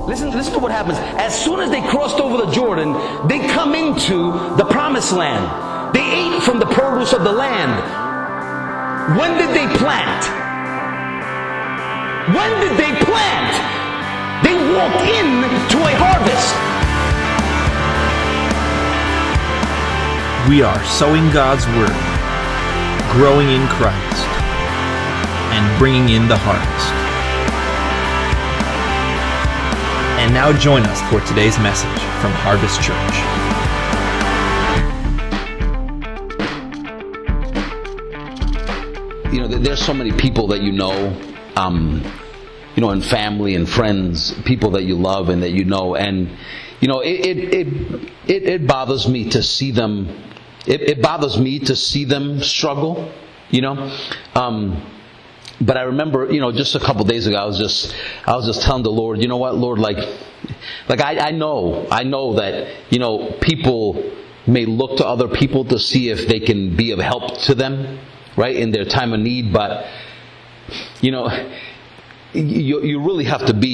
Listen to what happens. As soon as they crossed over the Jordan, they come into the promised land. They ate from the produce of the land. When did they plant? When did they plant? They walked into a harvest. We are sowing God's Word, growing in Christ, and bringing in the harvest. And now join us for today's message from Harvest Church. You know, there's so many people that you know, and family and friends, people that you love and that you know, and you know, it bothers me to see them. It bothers me to see them struggle. You know. But I remember, just a couple days ago, I was just telling the Lord, you know what, Lord, like I know that, people may look to other people to see if they can be of help to them, right, in their time of need. But, you really have to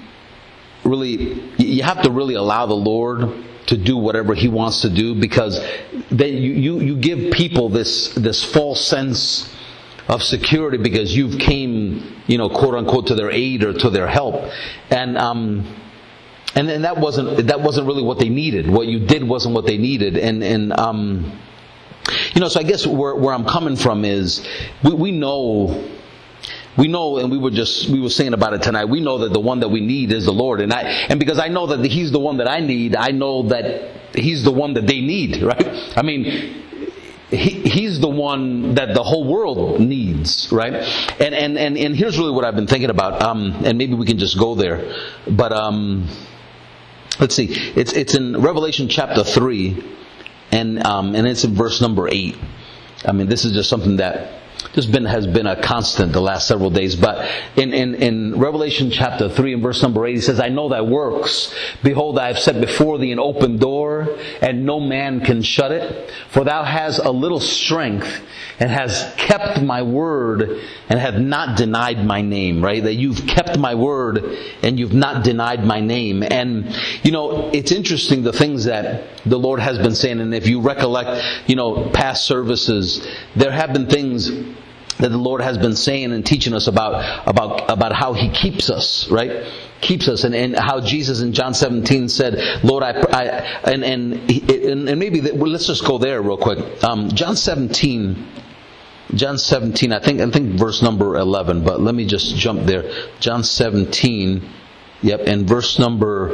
you have to really allow the Lord to do whatever He wants to do, because then you give people this false sense of security because you've came, quote unquote, to their aid or to their help, and then that wasn't really what they needed. What you did wasn't what they needed, and so I guess where I'm coming from is we know, and we were saying about it tonight. We know that the one that we need is the Lord, and because I know that He's the one that I need, I know that He's the one that they need, right? I mean, He's the one that the whole world needs, right? And here's really what I've been thinking about, and maybe we can just go there. But let's see, it's in Revelation chapter 3, and it's in verse number 8. I mean, this is just something that has been a constant the last several days. But in Revelation chapter 3 and verse number 8, he says, I know thy works. Behold, I have set before thee an open door, and no man can shut it. For thou hast a little strength, and hast kept my word, and have not denied my name. Right? That you've kept my word, and you've not denied my name. And, it's interesting the things that the Lord has been saying. And if you recollect, past services, there have been things that the Lord has been saying and teaching us about how He keeps us, right? Keeps us, and how Jesus in John 17 said, Lord, and maybe let's just go there real quick. John 17, I think verse number 11, but let me just jump there. John 17, yep, and verse number,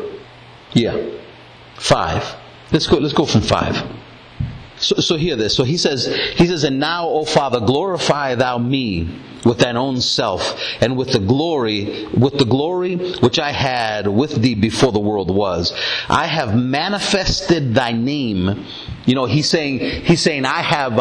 5. Let's go from 5. So hear this. So he says, and now, O Father, glorify thou me with thine own self, and with the glory which I had with thee before the world was. I have manifested thy name. He's saying I have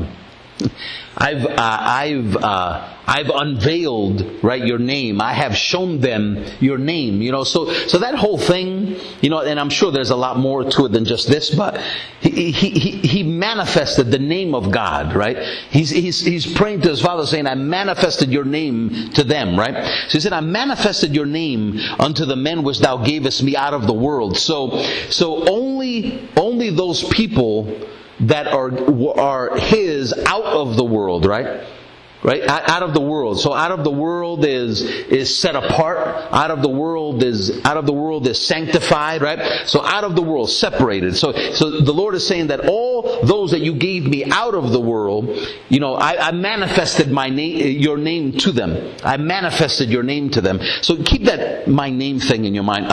I've unveiled, right, your name. I have shown them your name. So that whole thing, and I'm sure there's a lot more to it than just this, but he manifested the name of God, right? He's praying to his Father saying, I manifested your name to them, right? So he said, I manifested your name unto the men which thou gavest me out of the world. So only those people that are His out of the world, right? Right? Out of the world. So out of the world is set apart. Out of the world is sanctified, right? So out of the world, separated. So the Lord is saying that all those that you gave me out of the world, I manifested your name to them. I manifested your name to them. So keep that my name thing in your mind.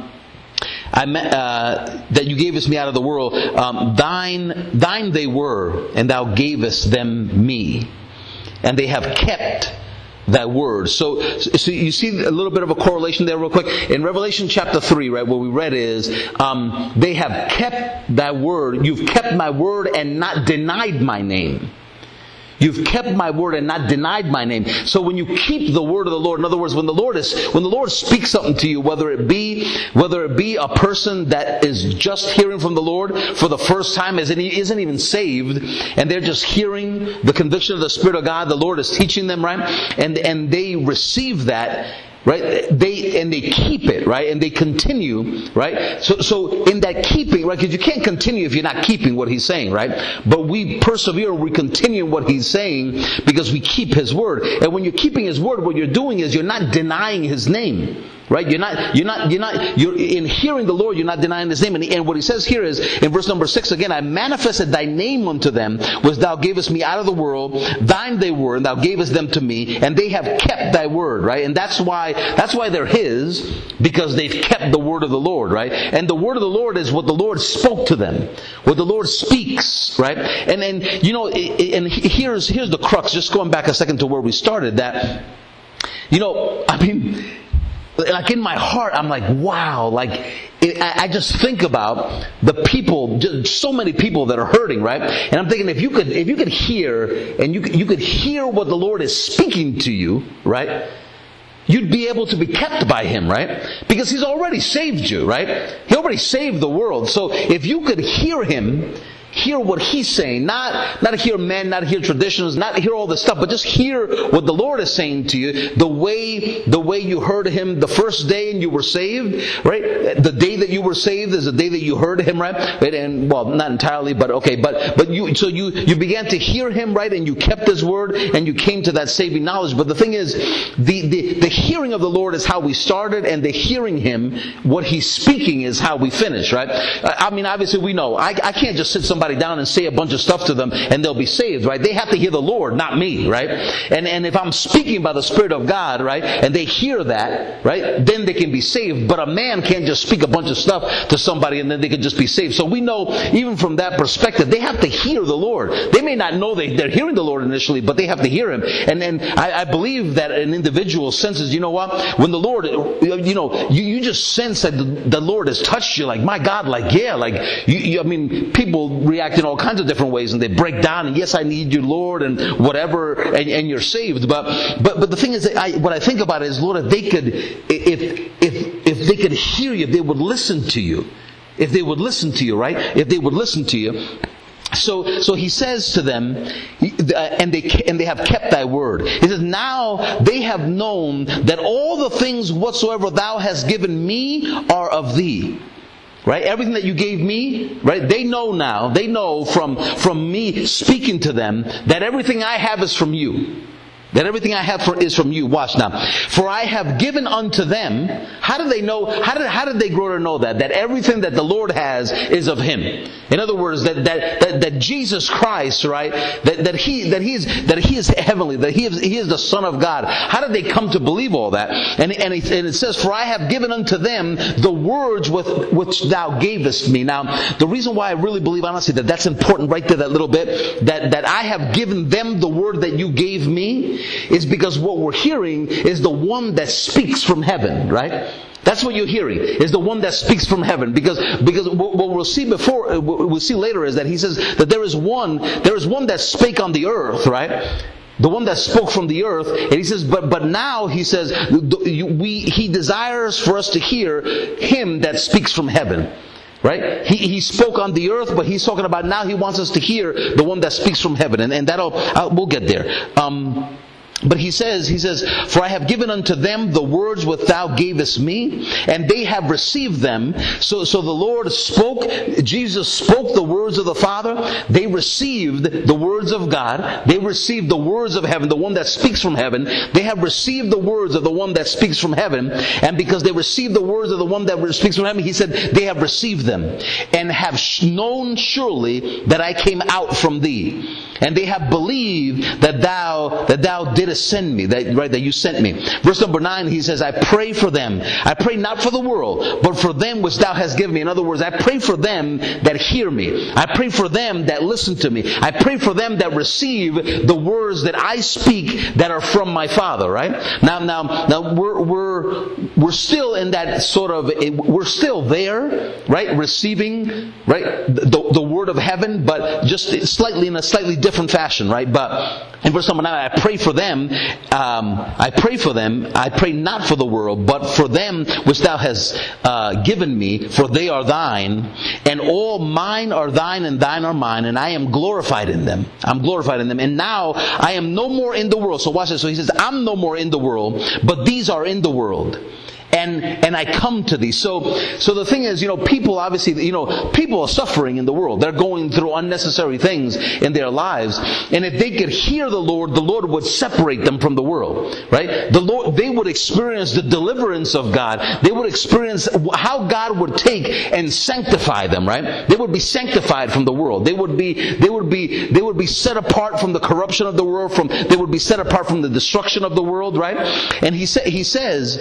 That you gavest me out of the world, thine they were, and thou gavest them me, and they have kept thy word. So you see a little bit of a correlation there real quick. In Revelation chapter 3, right, what we read is, they have kept thy word. You've kept my word and not denied my name. You've kept my word and not denied my name. So when you keep the word of the Lord, in other words, when the Lord speaks something to you, whether it be a person that is just hearing from the Lord for the first time, isn't even saved, and they're just hearing the conviction of the Spirit of God, the Lord is teaching them, right? And they receive that. right? They keep it, right? And they continue, right? So in that keeping, right? Because you can't continue if you're not keeping what he's saying, right? But we persevere, we continue in what he's saying because we keep his word. And when you're keeping his word, what you're doing is you're not denying his name. Right? You're in hearing the Lord, you're not denying his name. And what he says here is, in verse number 6 again, I manifested thy name unto them, which thou gavest me out of the world. Thine they were, and thou gavest them to me, and they have kept thy word, right? And that's why they're his, because they've kept the word of the Lord, right? And the word of the Lord is what the Lord spoke to them, what the Lord speaks, right? And then, and here's the crux, just going back a second to where we started, that, like in my heart, I'm like, wow, I just think about the people, just so many people that are hurting, right? And I'm thinking, if you could hear, and you could hear what the Lord is speaking to you, right? You'd be able to be kept by him, right? Because he's already saved you, right? He already saved the world. So if you could hear him, hear what he's saying, not hear men, not hear traditions, not hear all this stuff, but just hear what the Lord is saying to you, the way you heard him the first day and you were saved, right? The day that you were saved is the day that you heard him, right? And well, not entirely, but okay, but you began to hear him, right? And you kept his word and you came to that saving knowledge. But the thing is, the hearing of the Lord is how we started, and the hearing him, what he's speaking, is how we finish, right? I mean, obviously we know, I can't just sit somebody down and say a bunch of stuff to them and they'll be saved, right? They have to hear the Lord, not me, right? And if I'm speaking by the Spirit of God, right, and they hear that, right, then they can be saved. But a man can't just speak a bunch of stuff to somebody and then they can just be saved. So we know, even from that perspective, they have to hear the Lord. They may not know they're hearing the Lord initially, but they have to hear him. And then I believe that an individual senses, you know what, when the Lord, you just sense that the Lord has touched you, like, my God, like, yeah, like, I mean, people react in all kinds of different ways, and they break down, and yes, I need you, Lord, and whatever, and you're saved. But the thing is, that what I think about it is, Lord, if they could hear you, if they would listen to you, right? If they would listen to you. So he says to them, and they have kept thy word. He says, now they have known that all the things whatsoever thou hast given me are of thee. Right? Everything that you gave me, right? They know now. They know from me speaking to them that everything I have is from you. That everything I have is from you. Watch now. For I have given unto them. How do they know? How did they grow to know that? That everything that the Lord has is of him. In other words, that Jesus Christ, right? That he is heavenly. That he is the Son of God. How did they come to believe all that? And it says, for I have given unto them the words which thou gavest me. Now, the reason why I really believe honestly that that's important right there, that little bit, that I have given them the word that you gave me, is because what we're hearing is the one that speaks from heaven, right? That's what you're hearing, is the one that speaks from heaven. Because what we'll see later is that he says that there is one that spake on the earth, right? The one that spoke from the earth, and he says, but now he says, he desires for us to hear him that speaks from heaven. Right? He spoke on the earth, but he's talking about now he wants us to hear the one that speaks from heaven. And we'll get there. But he says, for I have given unto them the words which thou gavest me, and they have received them. So the Lord spoke, Jesus spoke the words of the Father. They received the words of God. They received the words of heaven, the one that speaks from heaven. They have received the words of the one that speaks from heaven. And because they received the words of the one that speaks from heaven, he said, they have received them, and have known surely that I came out from thee. And they have believed that thou didst send me, that you sent me. Verse number 9, he says, I pray for them. I pray not for the world, but for them which thou hast given me. In other words, I pray for them that hear me. I pray for them that listen to me. I pray for them that receive the words that I speak that are from my Father, right? Now we're still in that sort of, we're still there, right? Receiving, right? The word of heaven, but just slightly in a slightly different fashion, right? But In verse number 9, I pray for them. I pray not for the world, but for them which thou hast given me, for they are thine, and all mine are thine, and thine are mine, and I am glorified in them. I'm glorified in them. And now I am no more in the world. So watch this. So he says, I'm no more in the world, but these are in the world. And I come to thee. So the thing is, people obviously, people are suffering in the world. They're going through unnecessary things in their lives. And if they could hear the Lord would separate them from the world, right? They would experience the deliverance of God. They would experience how God would take and sanctify them, right? They would be sanctified from the world. They would be set apart from the corruption of the world. They would be set apart from the destruction of the world, right? And he says,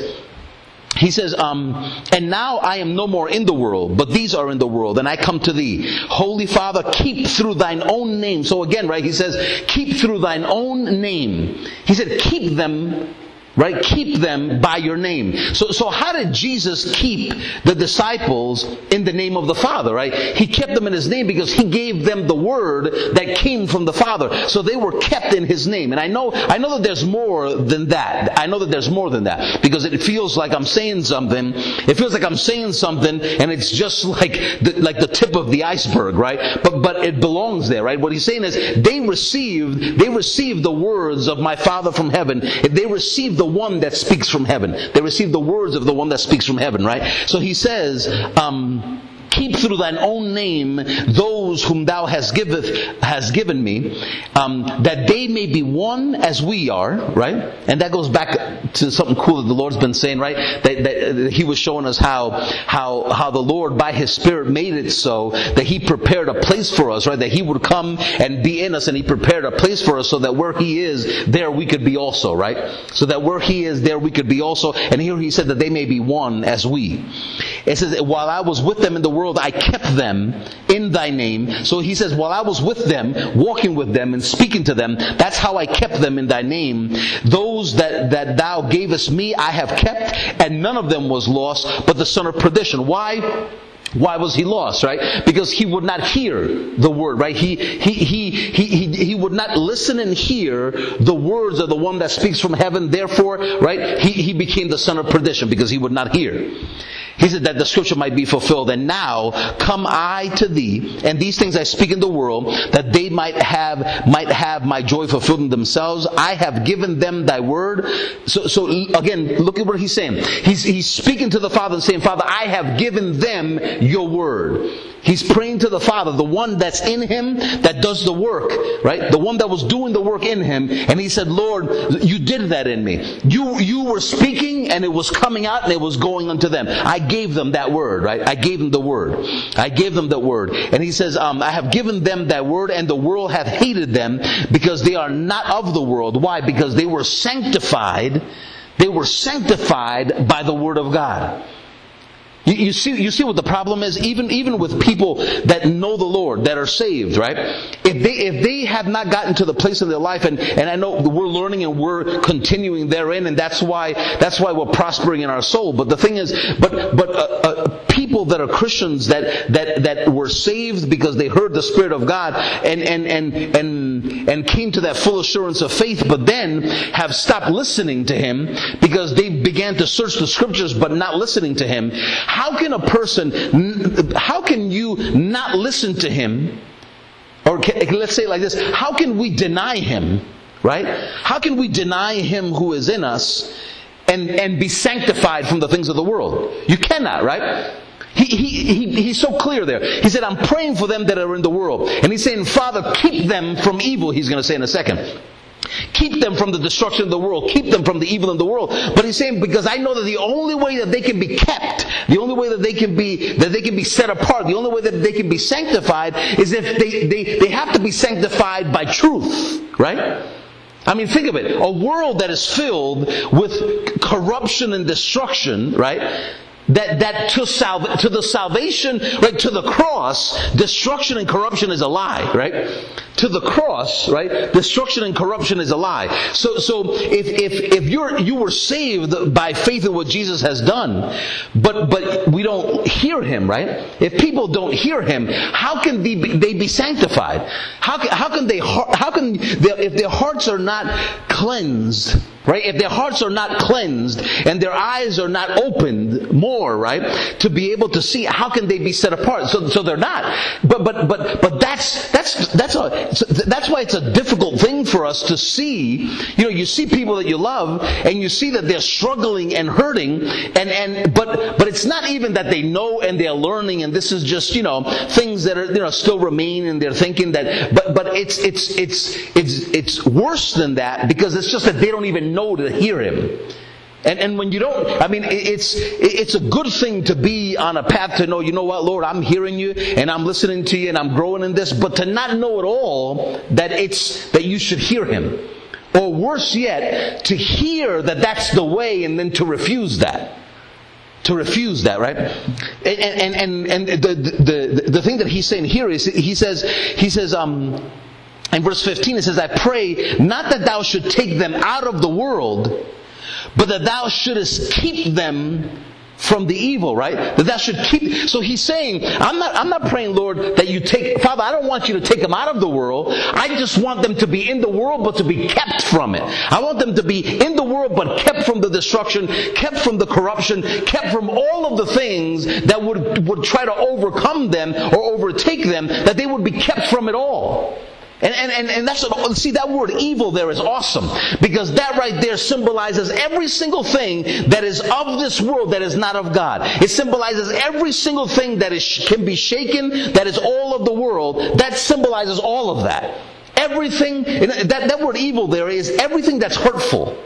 and now I am no more in the world, but these are in the world, and I come to thee. Holy Father, keep through thine own name. So again, right, he says, keep through thine own name. He said, keep them, right? Keep them by your name. So how did Jesus keep the disciples in the name of the Father, right? He kept them in His name because He gave them the word that came from the Father. So they were kept in His name. And I know that there's more than that. I know that there's more than that. Because it feels like I'm saying something. It feels like I'm saying something and it's just like the tip of the iceberg, right? But it belongs there, right? What he's saying is they received the words of my Father from heaven. They received the one that speaks from heaven. They receive the words of the one that speaks from heaven, right? So he says, keep through thine own name those whom thou hast given me, that they may be one as we are, right? And that goes back to something cool that the Lord's been saying, right? That He was showing us how the Lord by His Spirit made it so that He prepared a place for us, right? That He would come and be in us, and He prepared a place for us so that where He is, there we could be also, right? So that where He is, there we could be also. And here He said that they may be one as we. It says, while I was with them in the world, I kept them in thy name. So he says, while I was with them, walking with them and speaking to them, that's how I kept them in thy name. Those that thou gavest me, I have kept, and none of them was lost, but the son of perdition. Why? Why was he lost, right? Because he would not hear the word, right? He would not listen and hear the words of the one that speaks from heaven. Therefore, right, he became the son of perdition because he would not hear. He said that the scripture might be fulfilled. And now come I to thee, and these things I speak in the world, that they might have my joy fulfilled in themselves. I have given them thy word. So again, look at what he's saying. He's speaking to the Father and saying, Father, I have given them your word. He's praying to the Father, the one that's in him that does the work, right? The one that was doing the work in him. And he said, Lord, you did that in me. You were speaking and it was coming out and it was going unto them. I gave them that word, right? I gave them the word. I gave them the word. And he says, I have given them that word, and the world hath hated them because they are not of the world. Why? Because they were sanctified. They were sanctified by the word of God. You see what the problem is? Even with people that know the Lord, that are saved, right? If they have not gotten to the place in their life, and I know we're learning and we're continuing therein, and that's why we're prospering in our soul. But the thing is, people that are Christians that were saved because they heard the Spirit of God and came to that full assurance of faith, but then have stopped listening to Him because they began to search the Scriptures but not listening to Him. How can you not listen to Him? Or let's say it like this, how can we deny Him, right? How can we deny Him who is in us and be sanctified from the things of the world? You cannot, right? He's so clear there. He said, I'm praying for them that are in the world. And he's saying, Father, keep them from evil, he's going to say in a second. Keep them from the destruction of the world. Keep them from the evil in the world. But he's saying, because I know that the only way that they can be kept, the only way that they can be set apart, the only way that they can be sanctified is if they have to be sanctified by truth, right? I mean, think of it. A world that is filled with corruption and destruction, right? that to the salvation, right, to the cross, destruction and corruption is a lie, right? To the cross, right, destruction and corruption is a lie. So if you were saved by faith in what Jesus has done, but we don't hear Him, right? If people don't hear Him, how can they be sanctified? How can if their hearts are not cleansed, right? If their hearts are not cleansed and their eyes are not opened more, right, to be able to see, how can they be set apart? So they're not. But that's why it's a difficult thing for us to see. You see people that you love, and you see that they're struggling and hurting, but it's not even that they know and they're learning, and this is just things that are still remain in their thinking, that but it's worse than that, because it's just that they don't even know to hear Him. And when you don't, it's a good thing to be on a path to know, you know what, Lord, I'm hearing you and I'm listening to you and I'm growing in this, but to not know at all that you should hear Him. Or worse yet, to hear that that's the way and then to refuse that. To refuse that, right? And the thing that he's saying here is, he says, in verse 15, it says, I pray not that thou should take them out of the world, but that thou shouldest keep them from the evil, right? That thou should keep. So he's saying, I'm not praying, Lord, that you take, Father, I don't want you to take them out of the world. I just want them to be in the world, but to be kept from it. I want them to be in the world, but kept from the destruction, kept from the corruption, kept from all of the things that would try to overcome them or overtake them, that they would be kept from it all. And that's, see, that word evil there is awesome, because that right there symbolizes every single thing that is of this world that is not of God. It symbolizes every single thing that can be shaken, that is all of the world. That symbolizes all of that. Everything, that word evil there is everything that's hurtful.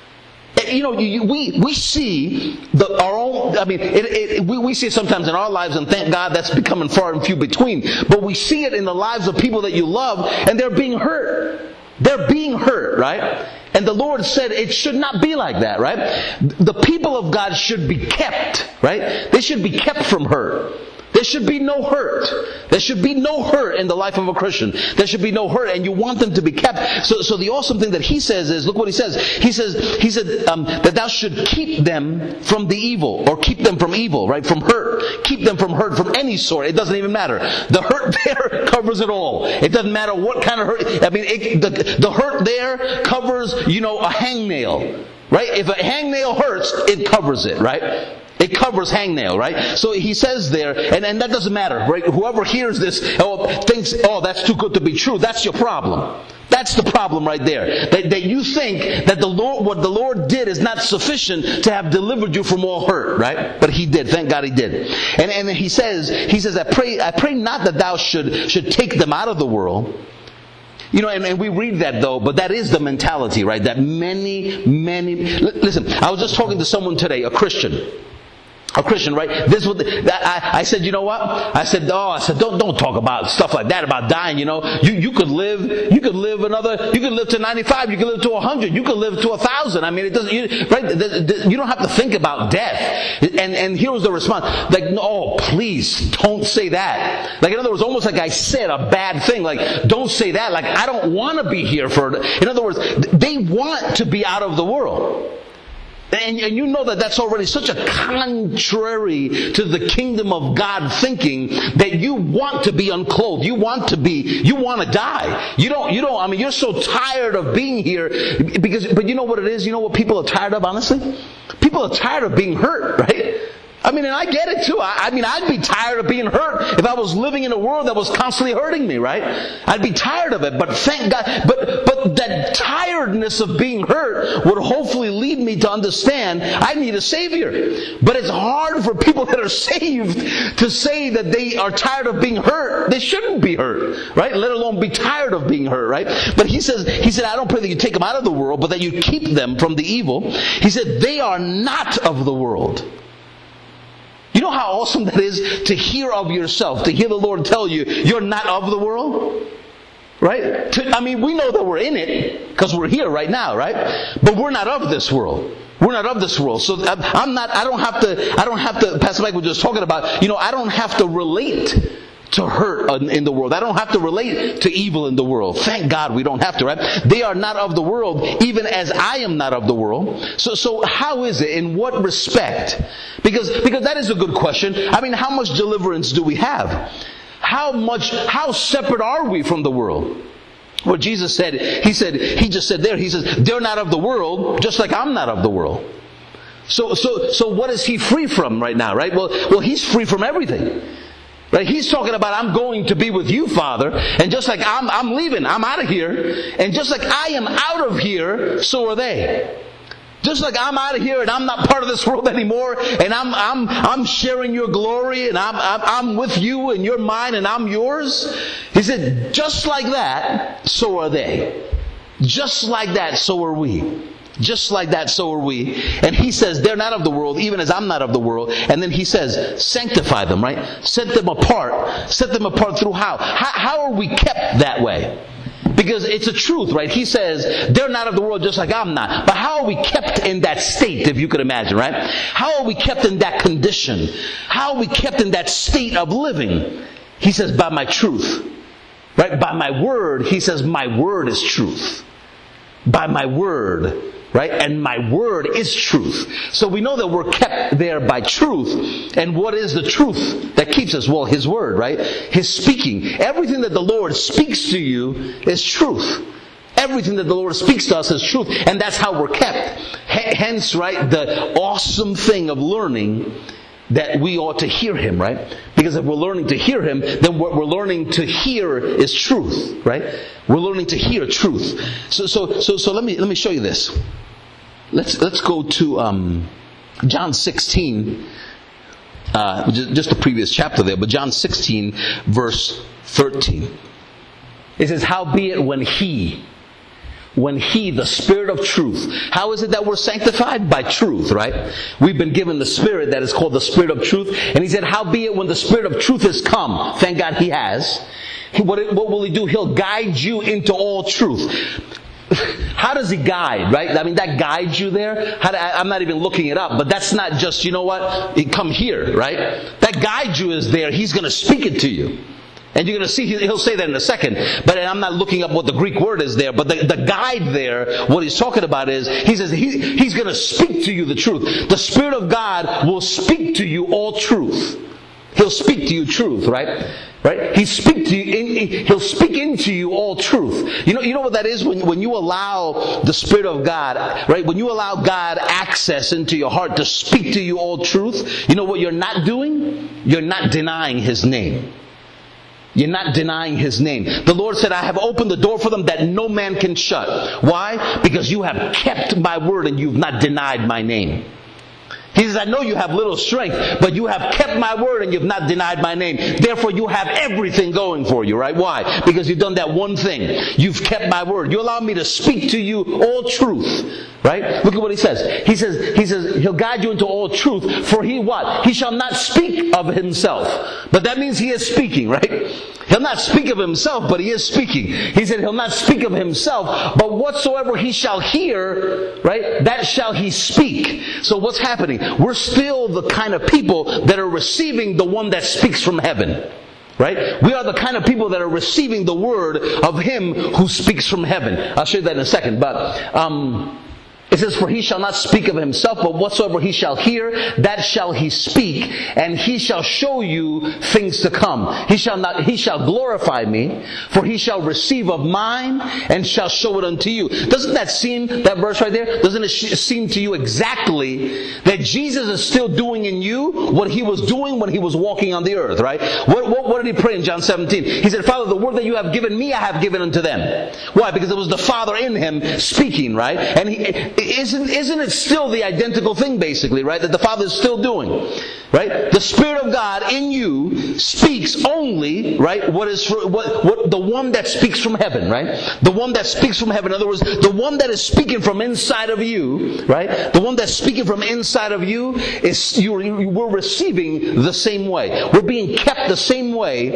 We see our own. We see it sometimes in our lives, and thank God that's becoming far and few between. But we see it in the lives of people that you love, and they're being hurt. They're being hurt, right? And the Lord said it should not be like that, right? The people of God should be kept, right? They should be kept from hurt. There should be no hurt. There should be no hurt in the life of a Christian. There should be no hurt, and you want them to be kept. So the awesome thing that he says is, look what he says. He said that thou should keep them from the evil, or keep them from evil, right? From hurt. Keep them from hurt, from any sort. It doesn't even matter. The hurt there covers it all. It doesn't matter what kind of hurt. The hurt there covers, a hangnail, right? If a hangnail hurts, it covers it, right? It covers hangnail, right? So he says there, and that doesn't matter, right? Whoever hears this thinks, that's too good to be true. That's your problem. That's the problem right there. That you think that what the Lord did is not sufficient to have delivered you from all hurt, right? But He did. Thank God He did. And he says, I pray not that thou should take them out of the world. And we read that though, but that is the mentality, right? That many, listen, I was just talking to someone today, a Christian, right? I said, you know what? I said, don't talk about stuff like that, about dying, You could live to 95, you could live to 100, you could live to 1,000. It doesn't, right? You don't have to think about death. And here was the response. Like, no, please, don't say that. Like, in other words, almost like I said a bad thing. Like, don't say that. Like, I don't want to be here in other words, they want to be out of the world. And you know that's already such a contrary to the kingdom of God thinking, that you want to be unclothed. You want to die. You're so tired of being here but you know what it is? You know what people are tired of, honestly? People are tired of being hurt, right? And I get it too. I'd be tired of being hurt if I was living in a world that was constantly hurting me, right? I'd be tired of it, but thank God. But that tiredness of being hurt would hopefully lead me to understand I need a Savior. But it's hard for people that are saved to say that they are tired of being hurt. They shouldn't be hurt, right? Let alone be tired of being hurt, right? But he said, I don't pray that you take them out of the world, but that you keep them from the evil. He said, they are not of the world. You know how awesome that is to hear of yourself, to hear the Lord tell you, you're not of the world? Right? We know that we're in it, because we're here right now, right? But we're not of this world. We're not of this world. So I don't have to, Pastor Mike was just talking about, I don't have to relate to hurt in the world. I don't have to relate to evil in the world. Thank God we don't have to, right? They are not of the world, even as I am not of the world. So how is it? In what respect? Because that is a good question. I mean, how much deliverance do we have? How separate are we from the world? What Jesus said, he just said there, he says, they're not of the world, just like I'm not of the world. So what is he free from right now, right? Well, he's free from everything. Right? He's talking about, I'm going to be with you, Father, and just like I'm leaving, I'm out of here, and just like I am out of here, so are they. Just like I'm out of here and I'm not part of this world anymore, and I'm sharing your glory, and I'm with you and you're mine and I'm yours. He said, just like that, so are they. Just like that, so are we. Just like that, so are we. And he says, they're not of the world, even as I'm not of the world. And then he says, sanctify them, right? Set them apart. Set them apart through how? How are we kept that way? Because it's a truth, right? He says, they're not of the world just like I'm not. But how are we kept in that state, if you could imagine, right? How are we kept in that condition? How are we kept in that state of living? He says, by my truth. Right? By my word. He says, my word is truth. By my word. Right? And my word is truth. So we know that we're kept there by truth. And what is the truth that keeps us? Well, His word, right? His speaking. Everything that the Lord speaks to you is truth. Everything that the Lord speaks to us is truth. And that's how we're kept. Hence, right, the awesome thing of learning that we ought to hear Him, right? Because if we're learning to hear Him, then what we're learning to hear is truth, right? We're learning to hear truth. So let me show you this. Let's go to John 16, just the previous chapter there, but John 16, verse 13. It says, "Howbeit when He, the Spirit of truth." How is it that we're sanctified? By truth, right? We've been given the Spirit that is called the Spirit of truth. And He said, "Howbeit when the Spirit of truth is come," thank God He has, what will He do? He'll guide you into all truth. How does He guide, right? I mean, that guides you there. I'm not even looking it up, but that's not just, you know what, come here, right? That guide you is there. He's going to speak it to you. And you're going to see, He'll say that in a second. But I'm not looking up what the Greek word is there. But the guide there, what He's talking about is, He says He's going to speak to you the truth. The Spirit of God will speak to you all truth. He'll speak to you truth, right? Right? He'll speak into you all truth. You know what that is? When you allow the Spirit of God, right? When you allow God access into your heart to speak to you all truth, you know what you're not doing? You're not denying His name. You're not denying His name. The Lord said, "I have opened the door for them that no man can shut." Why? Because you have kept my word and you've not denied my name. He says, "I know you have little strength, but you have kept my word and you've not denied my name. Therefore, you have everything going for you," right? Why? Because you've done that one thing. You've kept my word. You allow me to speak to you all truth, right? Look at what He says. He says, He'll guide you into all truth. For He what? He shall not speak of Himself. But that means He is speaking, right? He'll not speak of Himself, but He is speaking. He said He'll not speak of Himself, but whatsoever He shall hear, right, that shall He speak. So what's happening? We're still the kind of people that are receiving the one that speaks from heaven. Right? We are the kind of people that are receiving the word of Him who speaks from heaven. I'll show you that in a second. But it says, "For He shall not speak of Himself, but whatsoever He shall hear, that shall He speak, and He shall show you things to come. He shall glorify me, for He shall receive of mine, and shall show it unto you." Doesn't that seem, that verse right there, doesn't it seem to you exactly that Jesus is still doing in you what He was doing when He was walking on the earth, right? What did He pray in John 17? He said, "Father, the word that you have given me, I have given unto them." Why? Because it was the Father in Him speaking, right? And Isn't it still the identical thing, basically, right? That the Father is still doing, right? The Spirit of God in you speaks only, right? What the one that speaks from heaven, right? The one that speaks from heaven. In other words, the one that is speaking from inside of you, right? The one that's speaking from inside of you is we're receiving the same way. We're being kept the same way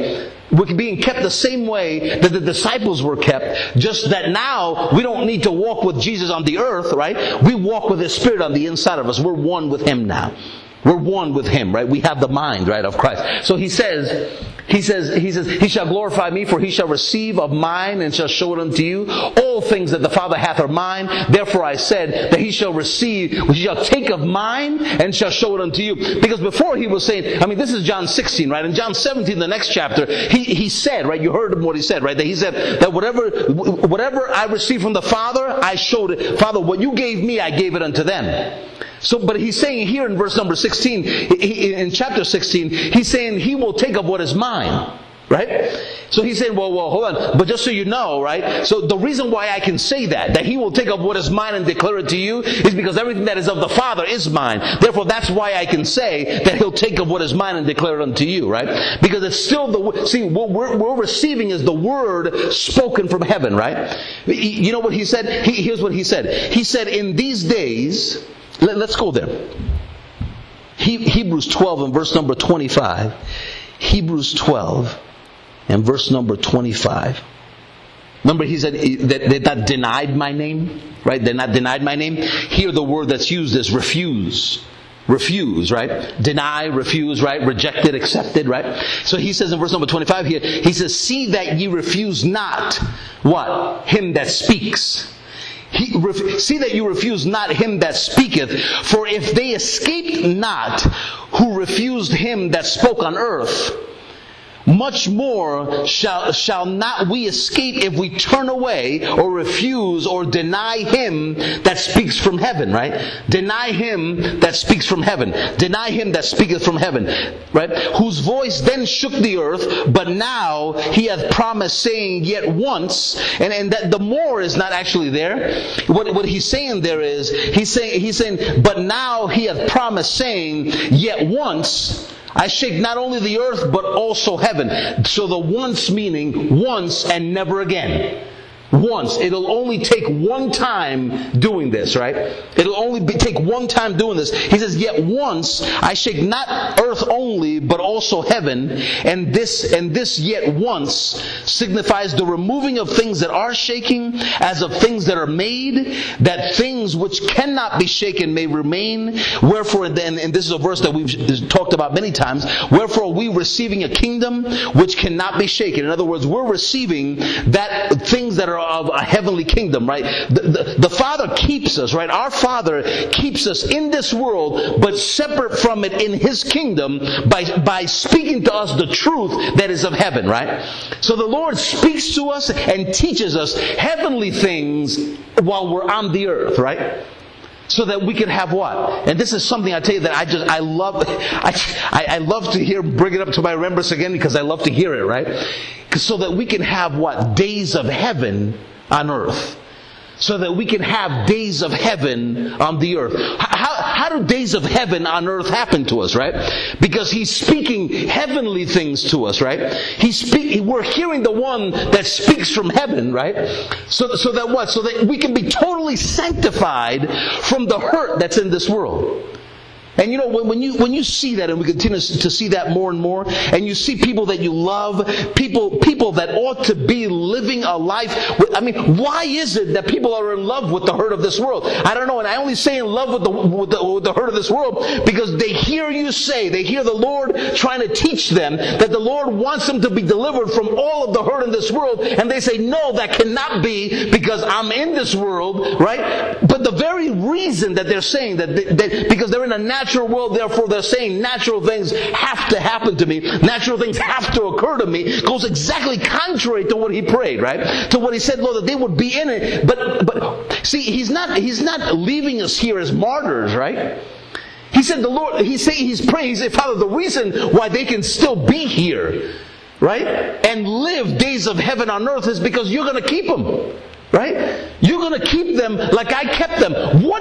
We're being kept the same way that the disciples were kept, just that now we don't need to walk with Jesus on the earth, right? We walk with His Spirit on the inside of us. We're one with Him now. We're one with Him, right? We have the mind, right, of Christ. So He says, He shall glorify me, for He shall receive of mine and shall show it unto you. All things that the Father hath are mine. Therefore I said that He shall take of mine and shall show it unto you. Because before He was saying, this is John 16, right? In John 17, the next chapter, He said, right? You heard him what He said, right? That He said that whatever I received from the Father, I showed it. Father, what you gave me, I gave it unto them. So, but He's saying here in verse number 16, in chapter 16, He's saying He will take of what is mine, right? So He's saying, well, hold on, but just so you know, right? So the reason why I can say that He will take of what is mine and declare it to you, is because everything that is of the Father is mine. Therefore, that's why I can say that He'll take of what is mine and declare it unto you, right? Because it's still what we're receiving is the word spoken from heaven, right? You know what He said? Here's what He said. He said, in these days, let's go there. Hebrews 12 and verse number 25. Hebrews 12 and verse number 25. Remember, He said that they're not denied my name, right? They're not denied my name. Here the word that's used is refuse. Refuse, right? Deny, refuse, right? Rejected, accepted, right? So He says in verse number 25 here, He says, see that ye refuse not what? Him that speaks. See that you refuse not Him that speaketh. For if they escaped not who refused Him that spoke on earth, much more shall not we escape if we turn away or refuse or deny Him that speaks from heaven, right? Deny Him that speaks from heaven. Deny Him that speaketh from heaven, right? Whose voice then shook the earth, but now He hath promised, saying, yet once, and that the more is not actually there. What He's saying there is, He's saying, but now He hath promised, saying, yet once, I shake not only the earth, but also heaven. So the once meaning once and never again. Once. It'll only take one time doing this, right? It'll only take one time doing this. He says, yet once I shake not earth only, but also heaven. And this yet once signifies the removing of things that are shaking, as of things that are made, that things which cannot be shaken may remain. Wherefore, then, and this is a verse that we've talked about many times, wherefore we receiving a kingdom which cannot be shaken. In other words, we're receiving that things that are of a heavenly kingdom, right? The Father keeps us, right? Our Father keeps us in this world, but separate from it in His kingdom by speaking to us the truth that is of heaven, right? So the Lord speaks to us and teaches us heavenly things while we're on the earth, right? So that we can have what? And this is something I tell you that I love to hear, bring it up to my remembrance again, because I love to hear it, right? So that we can have what? Days of heaven on earth. So that we can have days of heaven on the earth. How do days of heaven on earth happen to us, right? Because He's speaking heavenly things to us, right? We're hearing the one that speaks from heaven, right? So that what? So that we can be totally sanctified from the hurt that's in this world. And you know, when you see that, and we continue to see that more and more, and you see people that you love, people that ought to be living a life. Why is it that people are in love with the hurt of this world? I don't know, and I only say in love with the hurt of this world because they hear the Lord trying to teach them that the Lord wants them to be delivered from all of the hurt in this world, and they say, no, that cannot be because I'm in this world, right? But the very reason that they're saying that because they're in a natural world, therefore they're saying natural things have to happen to me, natural things have to occur to me, goes exactly contrary to what he prayed, right? To what he said, Lord, that they would be in it. But see, he's not leaving us here as martyrs, right? He said the Lord, he's praying, he said, Father, the reason why they can still be here, right, and live days of heaven on earth is because you're going to keep them. Right? You're going to keep them like I kept them. What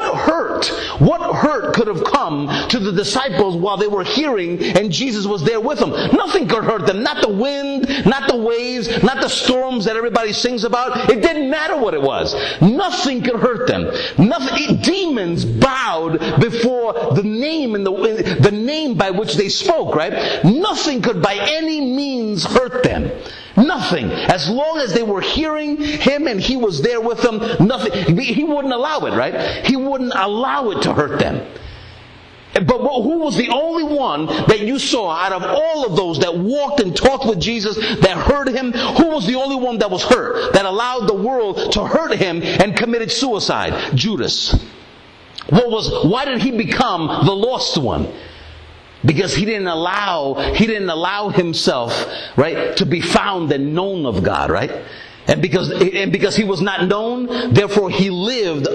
hurt could have come to the disciples while they were hearing and Jesus was there with them? Nothing could hurt them. Not the wind, not the waves, not the storms that everybody sings about. It didn't matter what it was. Nothing could hurt them. Nothing. Demons bowed before the name and the name by which they spoke, right? Nothing could by any means hurt them. Nothing. As long as they were hearing Him and He was there with them, nothing. He wouldn't allow it, right? He wouldn't allow it to hurt them. But who was the only one that you saw out of all of those that walked and talked with Jesus, that heard Him? Who was the only one that was hurt, that allowed the world to hurt Him and committed suicide? Judas. Why did he become the lost one? Because he didn't allow himself, right, to be found and known of God, right? And because he was not known, therefore he lived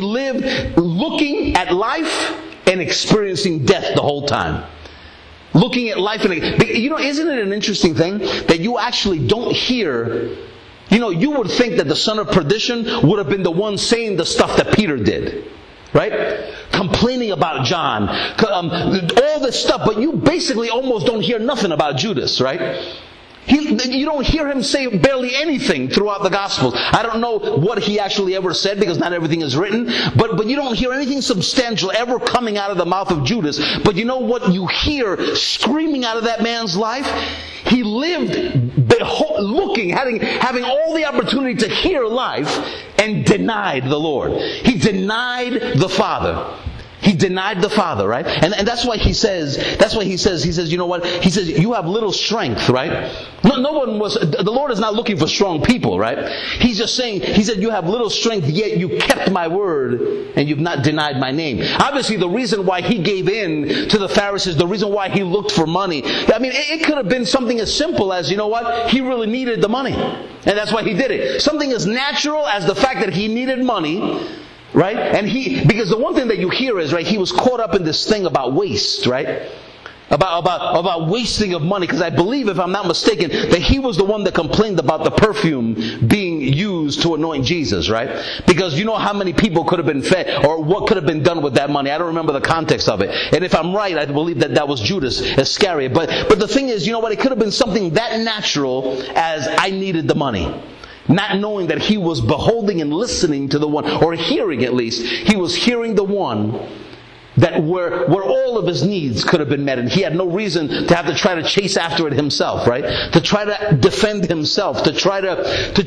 looking at life and experiencing death the whole time. Looking at life and, isn't it an interesting thing that you actually don't hear? You would think that the son of perdition would have been the one saying the stuff that Peter did. Right? Complaining about John, all this stuff, but you basically almost don't hear nothing about Judas, right? You don't hear him say barely anything throughout the Gospels. I don't know what he actually ever said because not everything is written, but you don't hear anything substantial ever coming out of the mouth of Judas. But you know what you hear screaming out of that man's life? He lived looking, having all the opportunity to hear life and denied the Lord. He denied the Father. He denied the Father, right? And that's why he says, you know what? He says, you have little strength, right? The Lord is not looking for strong people, right? He's just saying, He said, you have little strength, yet you kept my word and you've not denied my name. Obviously, the reason why he gave in to the Pharisees, the reason why he looked for money, I mean, it could have been something as simple as, you know what? He really needed the money. And that's why he did it. Something as natural as the fact that he needed money. Right? And because the one thing that you hear is, right, he was caught up in this thing about waste, right? About wasting of money. Because I believe, if I'm not mistaken, that he was the one that complained about the perfume being used to anoint Jesus, right? Because you know how many people could have been fed, or what could have been done with that money. I don't remember the context of it. And if I'm right, I believe that was Judas Iscariot. But the thing is, you know what? It could have been something that natural as I needed the money. Not knowing that he was beholding and listening to the one, or hearing at least, he was hearing the one that where all of his needs could have been met, and he had no reason to have to try to chase after it himself, right? To try to defend himself, to try to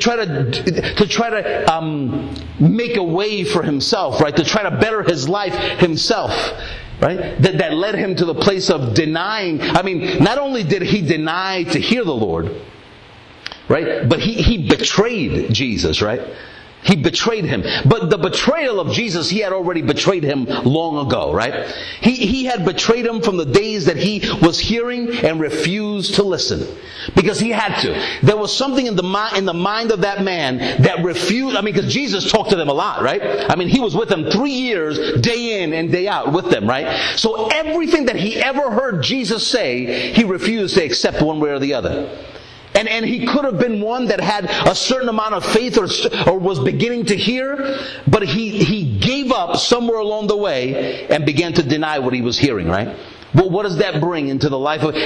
make a way for himself, right? To try to better his life himself. Right? That led him to the place of denying. I mean, not only did he deny to hear the Lord, right? But he betrayed Jesus, right? He betrayed Him. But the betrayal of Jesus, He had already betrayed Him long ago, right? He had betrayed Him from the days that He was hearing and refused to listen. Because He had to. There was something in the mind of that man that refused. I mean, because Jesus talked to them a lot, right? I mean, He was with them 3 years, day in and day out with them, right? So everything that he ever heard Jesus say, he refused to accept one way or the other. And he could have been one that had a certain amount of faith or was beginning to hear, but he gave up somewhere along the way and began to deny what he was hearing, right? But what does that bring into the life of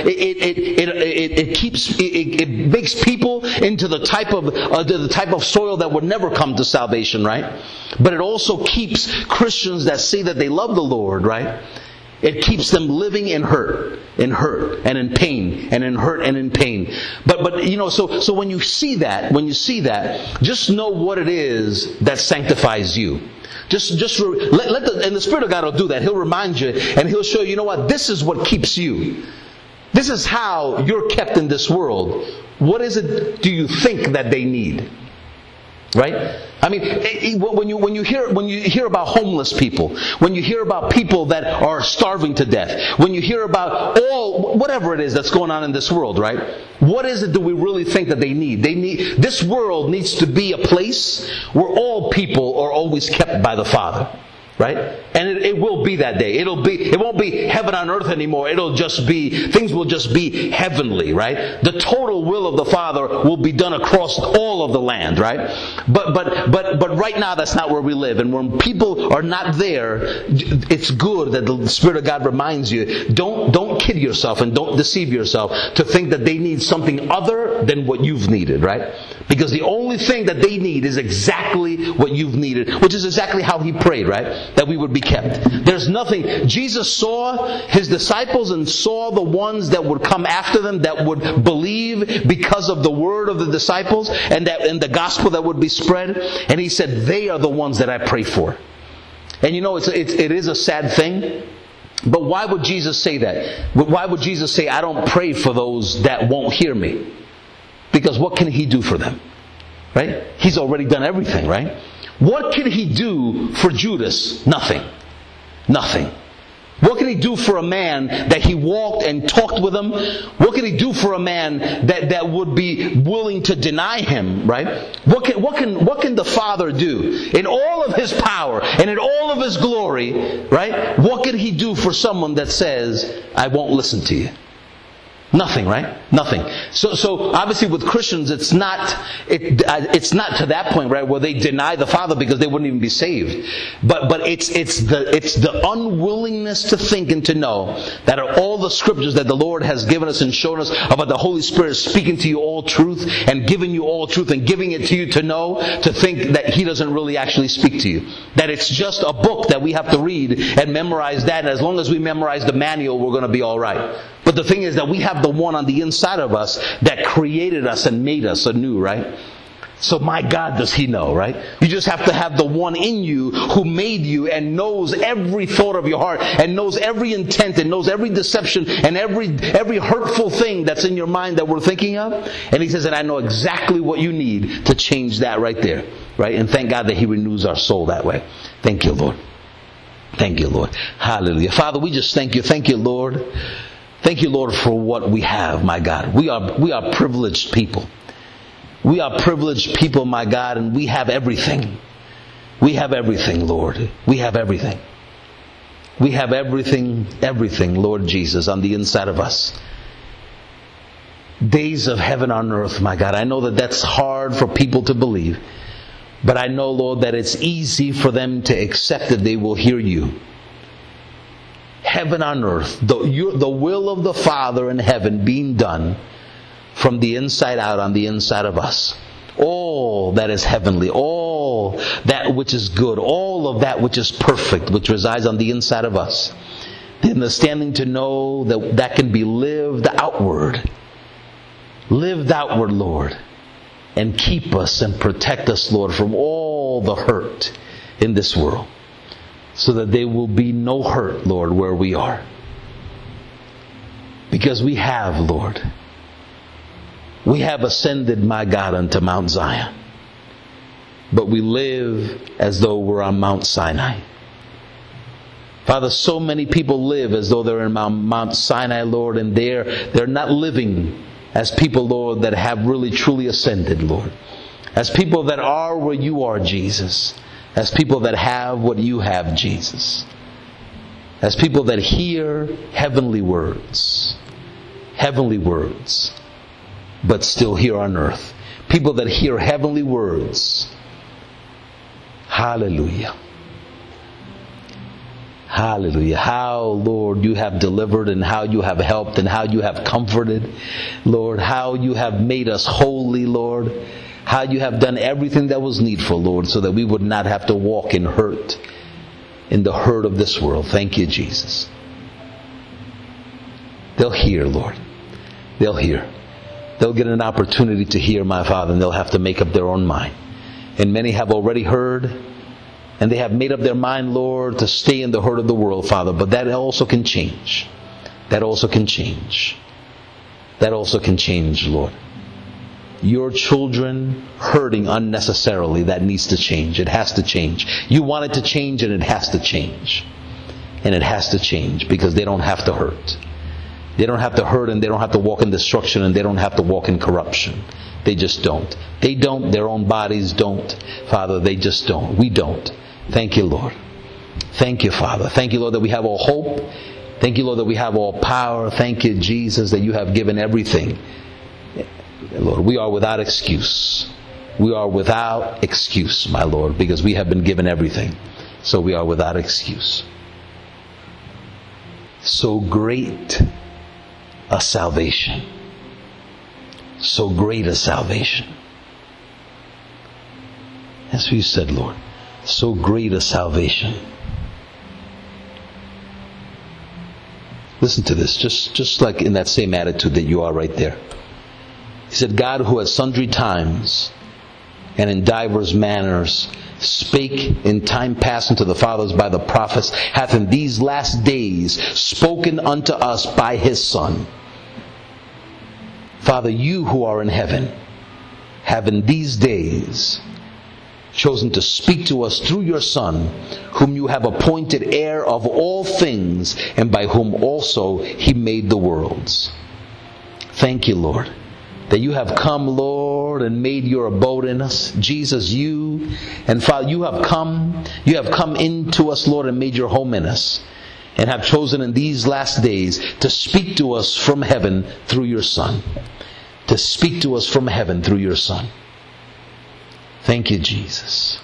it makes people into the type of soil that would never come to salvation, right? But it also keeps Christians that say that they love the Lord, right? It keeps them living in hurt and in pain and in hurt and in pain. But you know, so when you see that, just know what it is that sanctifies you. And the Spirit of God will do that. He'll remind you and He'll show you know what? This is what keeps you. This is how you're kept in this world. What is it do you think that they need? Right? I mean, when you hear about homeless people, when you hear about people that are starving to death, when you hear about whatever it is that's going on in this world, right? What is it do we really think that they need? This world needs to be a place where all people are always kept by the Father. Right? And it will be that day. It won't be heaven on earth anymore. Things will just be heavenly, right? The total will of the Father will be done across all of the land, right? But right now that's not where we live. And when people are not there, it's good that the Spirit of God reminds you, don't kid yourself and don't deceive yourself to think that they need something other than what you've needed, right? Because the only thing that they need is exactly what you've needed, which is exactly how He prayed, right? That we would be kept. There's nothing. Jesus saw His disciples and saw the ones that would come after them that would believe because of the word of the disciples and the gospel that would be spread. And He said, they are the ones that I pray for. And it is a sad thing. But why would Jesus say that? Why would Jesus say, I don't pray for those that won't hear me? Because what can He do for them? Right? He's already done everything, right? What can He do for Judas? Nothing. Nothing. What can He do for a man that He walked and talked with him? What can He do for a man that would be willing to deny Him, right? What can the Father do? In all of His power and in all of His glory, right? What can He do for someone that says, I won't listen to you? Nothing, right? Nothing. So obviously with Christians, it's not to that point, right, where they deny the Father because they wouldn't even be saved. But it's the unwillingness to think and to know that all the scriptures that the Lord has given us and shown us about the Holy Spirit speaking to you all truth and giving you all truth and giving it to you to know, to think that He doesn't really actually speak to you. That it's just a book that we have to read and memorize that, and as long as we memorize the manual, we're going to be all right. But the thing is that we have the one on the inside of us that created us and made us anew, right? So my God, does He know, right? You just have to have the one in you who made you and knows every thought of your heart and knows every intent and knows every deception and every hurtful thing that's in your mind that we're thinking of. And He says, and I know exactly what you need to change that right there, right? And thank God that He renews our soul that way. Thank you, Lord. Thank you, Lord. Hallelujah. Father, we just thank you. Thank you, Lord. Thank you, Lord, for what we have, my God. We are privileged people. We are privileged people, my God, and we have everything. We have everything, Lord. We have everything. We have everything, Lord Jesus, on the inside of us. Days of heaven on earth, my God. I know that that's hard for people to believe, but I know, Lord, that it's easy for them to accept that they will hear you. Heaven on earth, the will of the Father in heaven being done from the inside out on the inside of us. All that is heavenly, all that which is good, all of that which is perfect, which resides on the inside of us. The understanding to know that can be lived outward. Lived outward, Lord. And keep us and protect us, Lord, from all the hurt in this world. So that there will be no hurt, Lord, where we are. Because we have, Lord, we have ascended, my God, unto Mount Zion. But we live as though we're on Mount Sinai. Father, so many people live as though they're in Mount Sinai, Lord, and they're not living as people, Lord, that have really truly ascended, Lord. As people that are where you are, Jesus. As people that have what you have, Jesus. As people that hear heavenly words, but still here on earth. People that hear heavenly words. Hallelujah. Hallelujah. How, Lord, you have delivered and how you have helped and how you have comforted. Lord, how you have made us holy, Lord. How you have done everything that was needful, Lord, so that we would not have to walk in the hurt of this world. Thank you, Jesus. They'll hear, Lord. They'll hear. They'll get an opportunity to hear, my Father, and they'll have to make up their own mind. And many have already heard, and they have made up their mind, Lord, to stay in the hurt of the world, Father. But that also can change. That also can change. That also can change, Lord. Your children hurting unnecessarily, that needs to change. It has to change. You want it to change, and it has to change. And it has to change because they don't have to hurt. They don't have to hurt, and they don't have to walk in destruction, and they don't have to walk in corruption. They just don't. They don't. Their own bodies don't. Father, they just don't. We don't. Thank you, Lord. Thank you, Father. Thank you, Lord, that we have all hope. Thank you, Lord, that we have all power. Thank you, Jesus, that you have given everything. Lord, we are without excuse. We are without excuse, my Lord, because we have been given everything. So we are without excuse. So great a salvation. So great a salvation. That's what you said, Lord. So great a salvation. Listen to this, just like in that same attitude that you are right there. He said, God, who at sundry times and in divers manners spake in time past unto the fathers by the prophets, hath in these last days spoken unto us by his Son. Father, you who are in heaven have in these days chosen to speak to us through your Son, whom you have appointed heir of all things, and by whom also he made the worlds. Thank you, Lord, that you have come, Lord, and made your abode in us. Jesus, you and Father, you have come into us, Lord, and made your home in us, and have chosen in these last days to speak to us from heaven through your Son. To speak to us from heaven through your Son. Thank you, Jesus.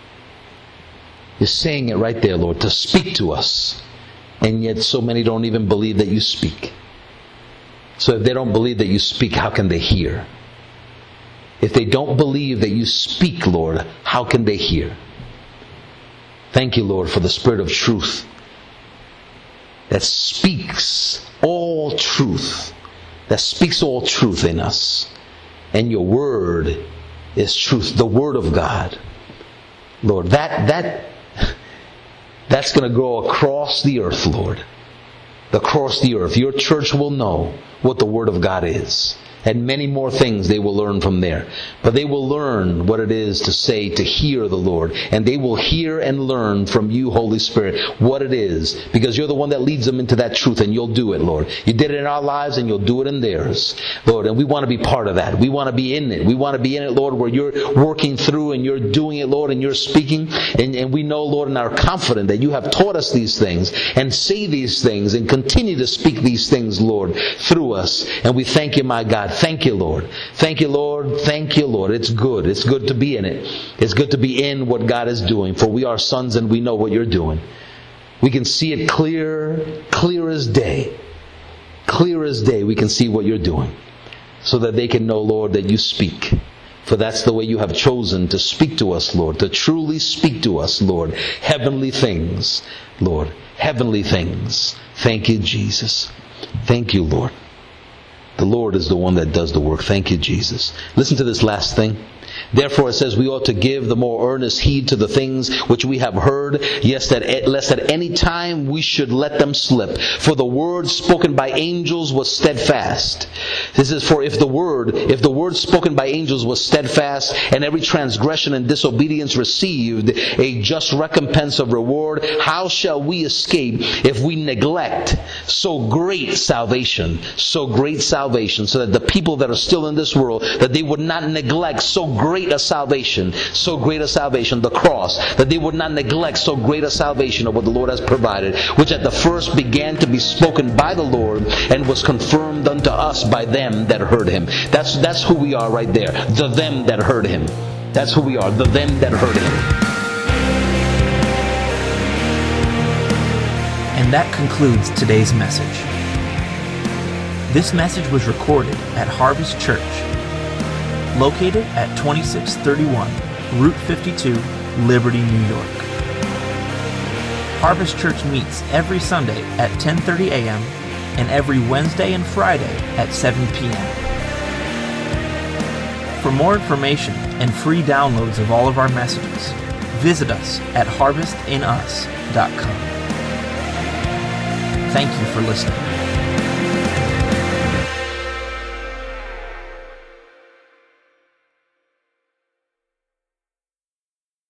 You're saying it right there, Lord, to speak to us. And yet so many don't even believe that you speak. So if they don't believe that you speak, how can they hear? If they don't believe that you speak, Lord, how can they hear? Thank you, Lord, for the Spirit of truth that speaks all truth. That speaks all truth in us. And your word is truth, the Word of God. Lord, that's going to go across the earth, Lord. Across the earth. Your church will know what the Word of God is. And many more things they will learn from there. But they will learn what it is to say, to hear the Lord. And they will hear and learn from you, Holy Spirit, what it is. Because you're the one that leads them into that truth, and you'll do it, Lord. You did it in our lives, and you'll do it in theirs, Lord. And we want to be part of that. We want to be in it. We want to be in it, Lord, where you're working through and you're doing it, Lord, and you're speaking. And we know, Lord, and are confident that you have taught us these things and say these things and continue to speak these things, Lord, through us. And we thank you, my God. Thank you, Lord. Thank you, Lord. Thank you, Lord. It's good. It's good to be in it. It's good to be in what God is doing. For we are sons and we know what you're doing. We can see it clear as day. Clear as day we can see what you're doing. So that they can know, Lord, that you speak. For that's the way you have chosen to speak to us, Lord. To truly speak to us, Lord. Heavenly things, Lord. Heavenly things. Thank you, Jesus. Thank you, Lord. The Lord is the one that does the work. Thank you, Jesus. Listen to this last thing. Therefore it says we ought to give the more earnest heed to the things which we have heard, lest at any time we should let them slip. For the word spoken by angels was steadfast. This is for if the word spoken by angels was steadfast, and every transgression and disobedience received a just recompense of reward, how shall we escape if we neglect so great salvation, so that the people that are still in this world, that they would not neglect so great a salvation, the cross, that they would not neglect so great a salvation of what the Lord has provided, which at the first began to be spoken by the Lord and was confirmed unto us by them that heard him. That's who we are right there. The them that heard him. That's who we are. The them that heard him. And that concludes today's message. This message was recorded at Harvest Church, located at 2631 Route 52, Liberty, New York. Harvest Church meets every Sunday at 10:30 a.m. and every Wednesday and Friday at 7 p.m. For more information and free downloads of all of our messages, visit us at harvestinus.com. Thank you for listening.